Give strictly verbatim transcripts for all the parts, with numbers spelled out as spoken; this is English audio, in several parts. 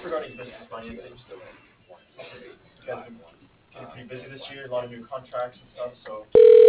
just regarding business financing. You guys been getting pretty busy this year, a lot of new contracts and stuff, so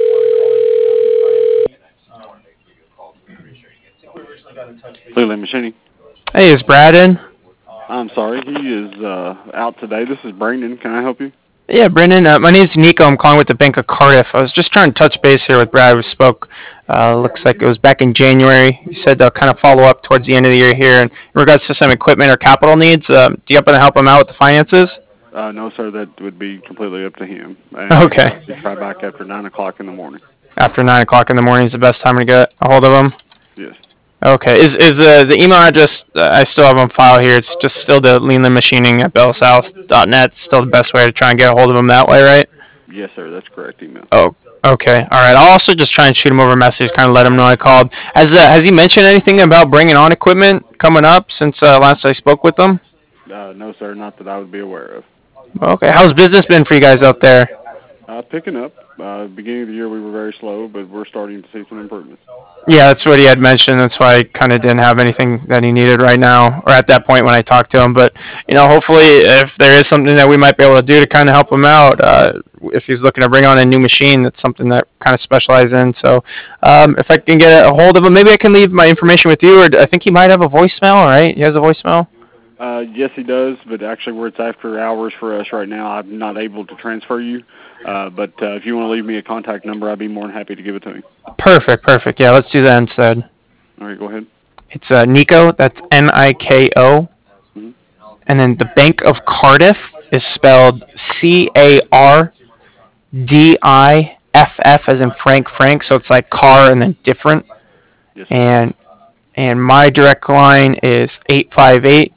I wanted to call in and see how business financing needs. Um, I think we originally got in touch with Leland Machining. Hey, is Brad in? I'm sorry, he is uh, out today. This is Brandon. Can I help you? Yeah, Brendan. Uh, my name's Nico. I'm calling with the Bank of Cardiff. I was just trying to touch base here with Brad. We spoke, uh, looks like it was back in January. You said they'll kind of follow up towards the end of the year here in regards to some equipment or capital needs. Um, do you happen to help him out with the finances? Uh, no, sir, that would be completely up to him. And Okay. You try back after nine o'clock in the morning. After nine o'clock in the morning is the best time to get a hold of him? Yes. Okay. Is is uh, the email address uh, I still have on file here? It's just still the Leland Machining at bell south dot net. Still the best way to try and get a hold of him that way, right? Yes, sir, that's correct email. Oh, okay. All right. I'll also just try and shoot him over a message, kind of let him know I called. Has uh, has he mentioned anything about bringing on equipment coming up since uh, last I spoke with him? Uh, no, sir, not that I would be aware of. Okay. How's business been for you guys out there? Uh, picking up. Uh, beginning of the year we were very slow, but we're starting to see some improvements. Yeah, that's what he had mentioned. That's why I kind of didn't have anything that he needed right now, or at that point when I talked to him. But, you know, hopefully if there is something that we might be able to do to kind of help him out, uh, if he's looking to bring on a new machine, that's something that kind of specializes in. So um, if I can get a hold of him, maybe I can leave my information with you, or I think he might have a voicemail, right? He has a voicemail? Uh, yes, he does, but actually where it's after hours for us right now, I'm not able to transfer you. Uh, but uh, if you want to leave me a contact number, I'd be more than happy to give it to him. Perfect, perfect. Yeah, let's do that instead. All right, go ahead. It's uh, Nico, that's N I K O. Mm-hmm. And then the Bank of Cardiff is spelled C A R D I F F as in Frank Frank, so it's like car and then different. Yes, and and my direct line is eight five eight,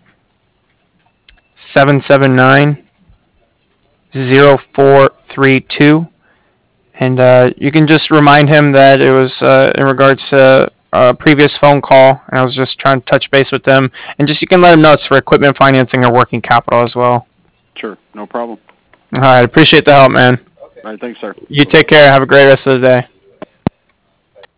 seven seven nine, zero four three two. And uh, you can just remind him that it was uh, in regards to a previous phone call, and I was just trying to touch base with them. And just you can let him know it's for equipment financing or working capital as well. Sure, no problem. All right, appreciate the help, man. All right, thanks, sir. You take care. Have a great rest of the day.